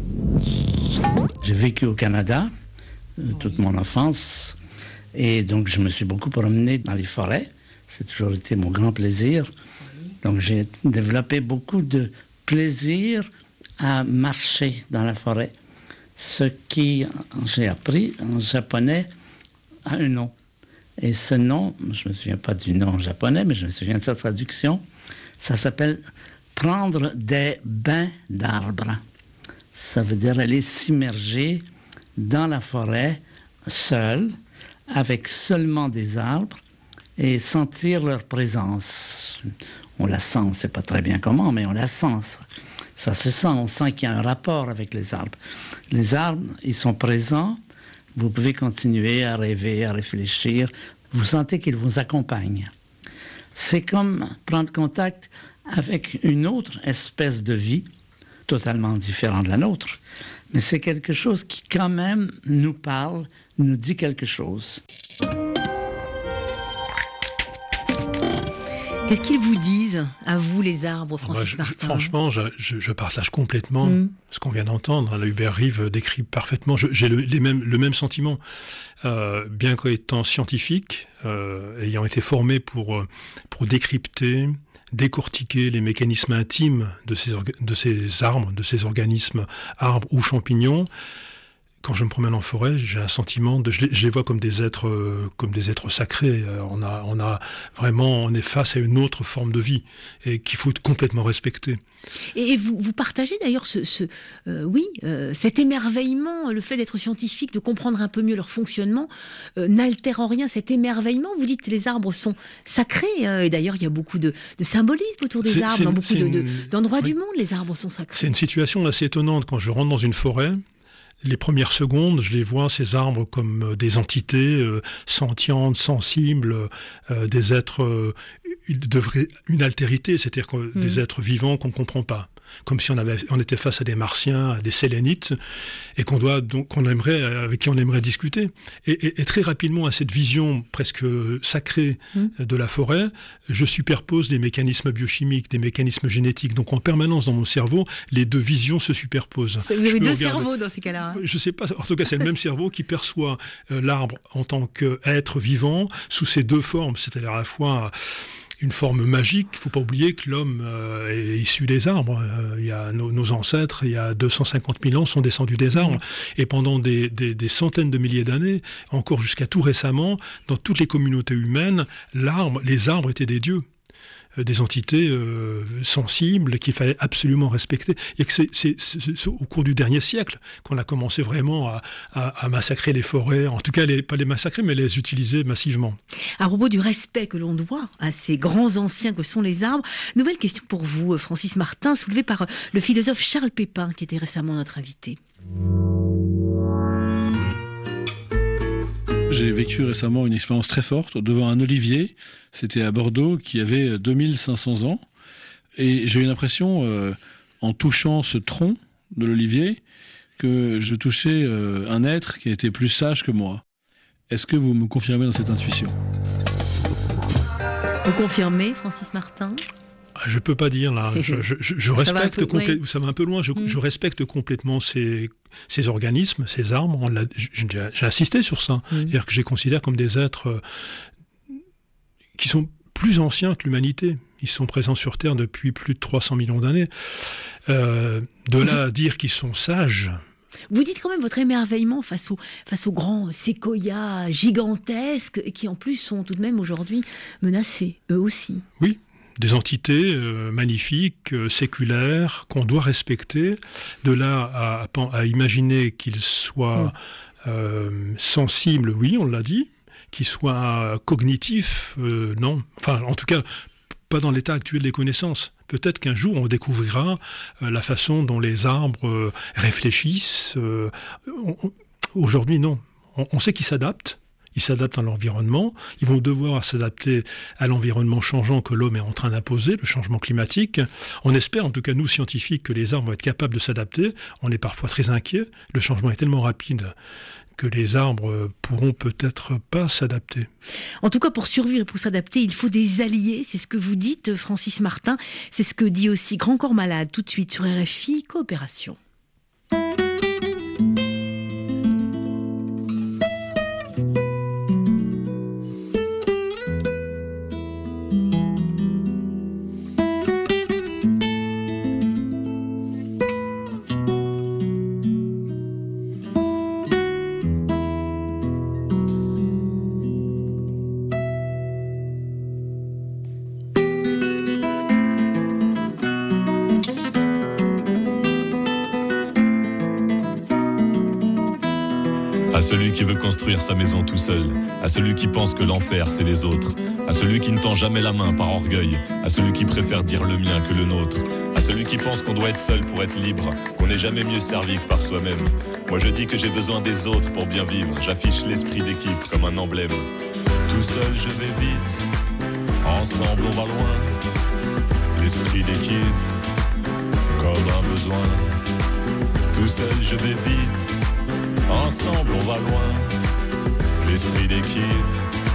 J'ai vécu au Canada euh, toute mon enfance. Et donc, je me suis beaucoup promené dans les forêts. C'est toujours été mon grand plaisir. Donc, j'ai développé beaucoup de plaisir à marcher dans la forêt. Ce qui, j'ai appris en japonais, a un nom. Et ce nom, je ne me souviens pas du nom en japonais, mais je me souviens de sa traduction. Ça s'appelle « prendre des bains d'arbres ». Ça veut dire aller s'immerger dans la forêt, seul, avec seulement des arbres et sentir leur présence. On la sent, on ne sait pas très bien comment, mais on la sent. Ça, ça se sent, on sent qu'il y a un rapport avec les arbres. Les arbres, ils sont présents, vous pouvez continuer à rêver, à réfléchir, vous sentez qu'ils vous accompagnent. C'est comme prendre contact avec une autre espèce de vie, totalement différente de la nôtre, mais c'est quelque chose qui quand même nous parle, nous dit quelque chose. Qu'est-ce qu'ils vous disent, à vous les arbres, Francis je, Martin ? Franchement, je, je, je partage complètement mmh. ce qu'on vient d'entendre. La Hubert Reeves décrit parfaitement. Je, j'ai le, les mêmes, le même sentiment. Euh, bien qu'étant scientifique, euh, ayant été formé pour, pour décrypter, décortiquer les mécanismes intimes de ces, orga- de ces arbres, de ces organismes, arbres ou champignons, quand je me promène en forêt, j'ai un sentiment de, je les, je les vois comme des êtres, euh, comme des êtres sacrés. Euh, on a, on a vraiment, on est face à une autre forme de vie et qu'il faut complètement respecter. Et vous, vous partagez d'ailleurs ce, ce euh, oui, euh, cet émerveillement, le fait d'être scientifique, de comprendre un peu mieux leur fonctionnement, euh, n'altère en rien cet émerveillement. Vous dites que les arbres sont sacrés, euh, et d'ailleurs il y a beaucoup de, de symbolisme autour des c'est, arbres. c'est, Dans beaucoup de, de, une... d'endroits oui. du monde, les arbres sont sacrés. C'est une situation assez étonnante. Quand je rentre dans une forêt, les premières secondes, je les vois, ces arbres, comme des entités euh, sentientes, sensibles, euh, des êtres euh, de vraie, une altérité, c'est-à-dire que, mmh. des êtres vivants qu'on ne comprend pas. Comme si on, avait, on était face à des martiens, à des sélénites, et qu'on doit donc qu'on aimerait, avec qui on aimerait discuter. Et, et, et très rapidement, à cette vision presque sacrée mmh. de la forêt, je superpose des mécanismes biochimiques, des mécanismes génétiques. Donc en permanence dans mon cerveau, les deux visions se superposent. Vous avez deux regarder... cerveaux dans ces cas-là. Hein. Je ne sais pas. En tout cas, c'est le même cerveau qui perçoit euh, l'arbre en tant qu'être vivant sous ces deux formes, c'est-à-dire à la fois une forme magique. Il ne faut pas oublier que l'homme euh, est issu des arbres. Euh, il y a nos, nos ancêtres, il y a deux cent cinquante mille ans, sont descendus des arbres. Mmh. Et pendant des, des, des centaines de milliers d'années, encore jusqu'à tout récemment, dans toutes les communautés humaines, l'arbre, les arbres étaient des dieux. des entités euh, sensibles qu'il fallait absolument respecter. Et que c'est, c'est, c'est, c'est au cours du dernier siècle qu'on a commencé vraiment à, à, à massacrer les forêts, en tout cas les, pas les massacrer, mais les utiliser massivement. À propos du respect que l'on doit à ces grands anciens que sont les arbres, nouvelle question pour vous, Francis Martin, soulevée par le philosophe Charles Pépin, qui était récemment notre invité. J'ai vécu récemment une expérience très forte devant un olivier, c'était à Bordeaux, qui avait deux mille cinq cents ans. Et j'ai eu l'impression, euh, en touchant ce tronc de l'olivier, que je touchais euh, un être qui était plus sage que moi. Est-ce que vous me confirmez dans cette intuition ? Vous confirmez, Francis Martin ? Je peux pas dire là. Je, je, je, je respecte peu, complè- oui. ça va un peu loin. Je, mm. je respecte complètement ces, ces organismes, ces arbres. On l'a, j'ai, j'ai insisté sur ça. Mm. C'est-à-dire que je les considère comme des êtres euh, qui sont plus anciens que l'humanité. Ils sont présents sur Terre depuis plus de trois cents millions d'années. Euh, de là à dire qu'ils sont sages. Vous dites quand même votre émerveillement face aux, face aux grands séquoias gigantesques qui en plus sont tout de même aujourd'hui menacés, eux aussi. Oui. Des entités euh, magnifiques, euh, séculaires, qu'on doit respecter. De là à, à, à imaginer qu'ils soient mmh. euh, sensibles, oui, on l'a dit. Qu'ils soient cognitifs, euh, non. Enfin, en tout cas, pas dans l'état actuel des connaissances. Peut-être qu'un jour, on découvrira euh, la façon dont les arbres euh, réfléchissent. Euh, on, on, aujourd'hui, non. On, on sait qu'ils s'adaptent. Ils s'adaptent à l'environnement, ils vont devoir s'adapter à l'environnement changeant que l'homme est en train d'imposer, le changement climatique. On espère, en tout cas nous scientifiques, que les arbres vont être capables de s'adapter. On est parfois très inquiets. Le changement est tellement rapide que les arbres pourront peut-être pas s'adapter. En tout cas, pour survivre et pour s'adapter, il faut des alliés. C'est ce que vous dites, Francis Martin. C'est ce que dit aussi Grand Corps Malade, tout de suite sur R F I, Coopération. À celui qui veut construire sa maison tout seul, à celui qui pense que l'enfer c'est les autres, à celui qui ne tend jamais la main par orgueil, à celui qui préfère dire le mien que le nôtre, à celui qui pense qu'on doit être seul pour être libre, qu'on n'est jamais mieux servi que par soi-même. Moi je dis que j'ai besoin des autres pour bien vivre, j'affiche l'esprit d'équipe comme un emblème. Tout seul je vais vite, ensemble on va loin, l'esprit d'équipe comme un besoin. Tout seul je vais vite, ensemble on va loin, l'esprit d'équipe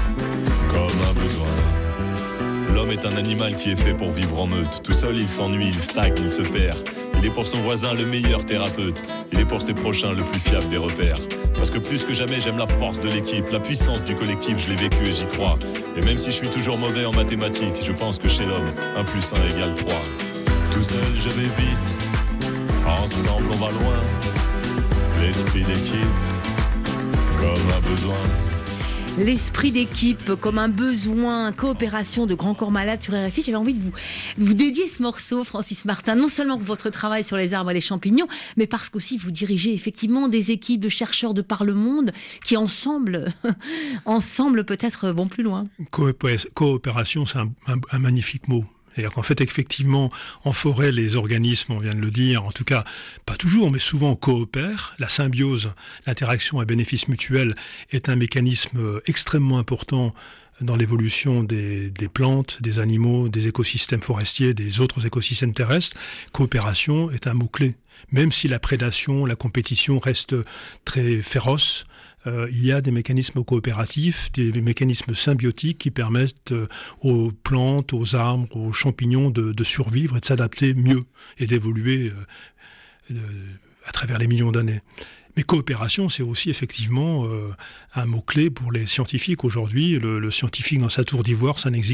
comme un besoin. L'homme est un animal qui est fait pour vivre en meute. Tout seul il s'ennuie, il stagne, il se perd. Il est pour son voisin le meilleur thérapeute. Il est pour ses prochains le plus fiable des repères. Parce que plus que jamais j'aime la force de l'équipe, la puissance du collectif, je l'ai vécu et j'y crois. Et même si je suis toujours mauvais en mathématiques, je pense que chez l'homme, un plus un égale trois. Tout seul je vais vite, ensemble on va loin, l'esprit d'équipe comme un besoin. L'esprit d'équipe comme un besoin, coopération de Grand Corps Malade sur R F I. J'avais envie de vous, de vous dédier ce morceau, Francis Martin, non seulement pour votre travail sur les arbres et les champignons, mais parce qu'aussi vous dirigez effectivement des équipes de chercheurs de par le monde qui ensemble, ensemble peut-être vont plus loin. Coopération, c'est un, un, un magnifique mot. C'est-à-dire qu'en fait, effectivement, en forêt, les organismes, on vient de le dire, en tout cas, pas toujours, mais souvent coopèrent. La symbiose, l'interaction à bénéfice mutuel est un mécanisme extrêmement important dans l'évolution des, des plantes, des animaux, des écosystèmes forestiers, des autres écosystèmes terrestres. Coopération est un mot-clé. Même si la prédation, la compétition reste très féroce, Euh, il y a des mécanismes coopératifs, des, des mécanismes symbiotiques qui permettent euh, aux plantes, aux arbres, aux champignons de, de survivre et de s'adapter mieux et d'évoluer euh, euh, à travers les millions d'années. Mais coopération, c'est aussi effectivement euh, un mot-clé pour les scientifiques aujourd'hui. Le, le scientifique dans sa tour d'ivoire, ça n'existe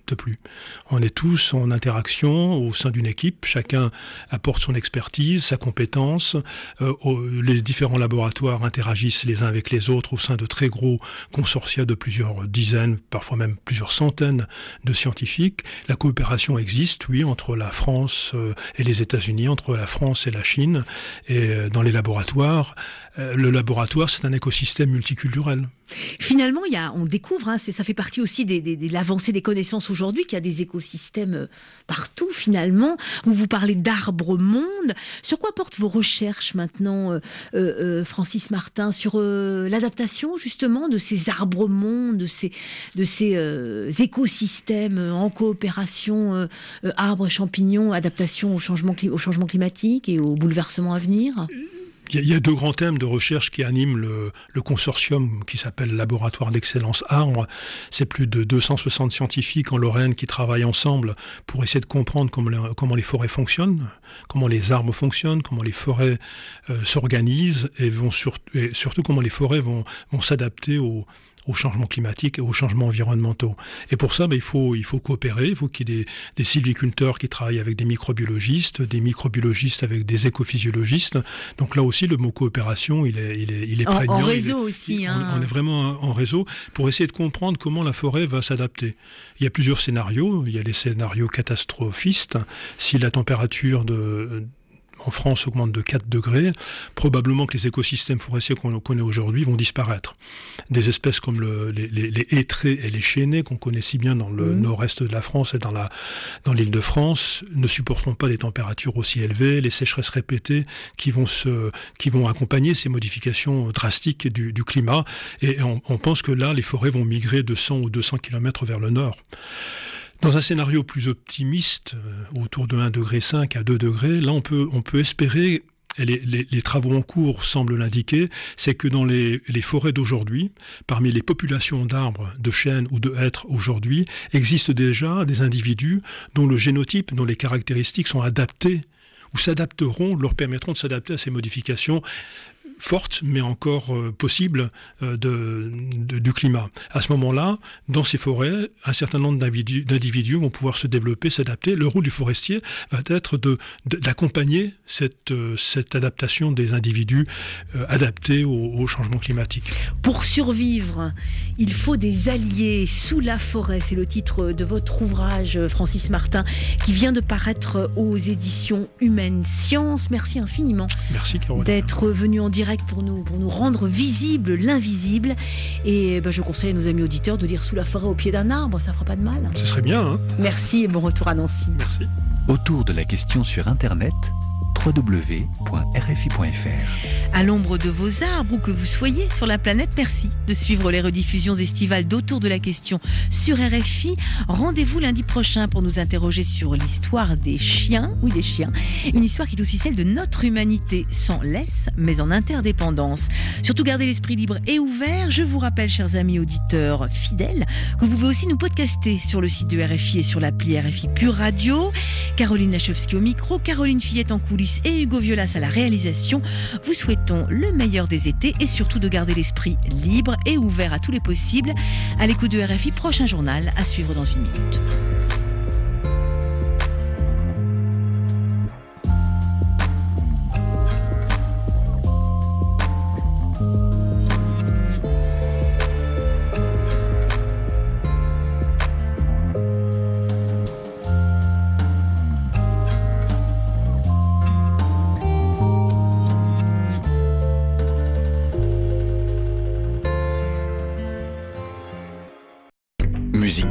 n'existe plus. On est tous en interaction au sein d'une équipe, chacun apporte son expertise, sa compétence, euh, les différents laboratoires interagissent les uns avec les autres au sein de très gros consortia de plusieurs dizaines, parfois même plusieurs centaines de scientifiques. La coopération existe, oui, entre la France euh, et les États-Unis, entre la France et la Chine, et euh, dans les laboratoires. Euh, le laboratoire, c'est un écosystème multiculturel. Finalement, il y a, on découvre, hein, c'est, ça fait partie aussi des, des, de l'avancée des connaissances aujourd'hui, qu'il y a des écosystèmes partout finalement. Vous vous parlez d'arbres-monde. Sur quoi portent vos recherches maintenant, euh, euh, Francis Martin, sur euh, l'adaptation justement de ces arbres-monde, de ces, de ces euh, écosystèmes en coopération, euh, euh, arbres, champignons, adaptation au changement, au changement climatique et aux bouleversements à venir ? Il y a deux grands thèmes de recherche qui animent le, le consortium qui s'appelle Laboratoire d'excellence Arbres. C'est plus de deux cent soixante scientifiques en Lorraine qui travaillent ensemble pour essayer de comprendre comment les, comment les forêts fonctionnent, comment les arbres fonctionnent, comment les forêts euh, s'organisent et, vont sur, et surtout comment les forêts vont, vont s'adapter aux aux changements climatiques et aux changements environnementaux. Et pour ça, ben, il faut, il faut coopérer, il faut qu'il y ait des, des sylviculteurs qui travaillent avec des microbiologistes, des microbiologistes avec des écophysiologistes. Donc là aussi, le mot coopération, il est, il est, il est prégnant. En, en réseau est, aussi. On, hein. on est vraiment en réseau pour essayer de comprendre comment la forêt va s'adapter. Il y a plusieurs scénarios. Il y a les scénarios catastrophistes. Si la température de... en France augmente de quatre degrés, probablement que les écosystèmes forestiers qu'on connaît aujourd'hui vont disparaître. Des espèces comme le, les, les, les hêtraies et les chênaies qu'on connaît si bien dans le mmh. nord-est de la France et dans, la, dans l'île de France ne supporteront pas des températures aussi élevées, les sécheresses répétées qui vont, se, qui vont accompagner ces modifications drastiques du, du climat. Et on, on pense que là, les forêts vont migrer de cent ou deux cents kilomètres vers le nord. Dans un scénario plus optimiste, euh, autour de un virgule cinq degré à deux degrés, là on peut, on peut espérer, et les, les, les travaux en cours semblent l'indiquer, c'est que dans les, les forêts d'aujourd'hui, parmi les populations d'arbres, de chênes ou de hêtres aujourd'hui, existent déjà des individus dont le génotype, dont les caractéristiques sont adaptées, ou s'adapteront, leur permettront de s'adapter à ces modifications forte, mais encore euh, possible euh, de, de, du climat. À ce moment-là, dans ces forêts, un certain nombre d'individus, d'individus vont pouvoir se développer, s'adapter. Le rôle du forestier va être de, de, d'accompagner cette, euh, cette adaptation des individus euh, adaptés au, au changement climatique. Pour survivre, il faut des alliés sous la forêt. C'est le titre de votre ouvrage, Francis Martin, qui vient de paraître aux éditions Humaine Science. Merci infiniment. Merci, Caroline. D'être venu en direct pour nous, pour nous rendre visible l'invisible. Et ben, je conseille à nos amis auditeurs de lire Sous la forêt au pied d'un arbre, ça fera pas de mal. Ce serait bien. Hein. Merci et bon retour à Nancy. Merci. Autour de la question sur Internet, w w w point r f i point f r. À l'ombre de vos arbres, où que vous soyez sur la planète, merci de suivre les rediffusions estivales d'Autour de la question sur R F I. Rendez-vous lundi prochain pour nous interroger sur l'histoire des chiens. Oui, des chiens. Une histoire qui est aussi celle de notre humanité, sans laisse, mais en interdépendance. Surtout gardez l'esprit libre et ouvert. Je vous rappelle, chers amis auditeurs fidèles, que vous pouvez aussi nous podcaster sur le site de R F I et sur l'appli R F I Pure Radio. Caroline Lachowski au micro, Caroline Fillette en coulisses et Hugo Violas à la réalisation. Vous souhaitons le meilleur des étés et surtout de garder l'esprit libre et ouvert à tous les possibles. À l'écoute de R F I, prochain journal à suivre dans une minute.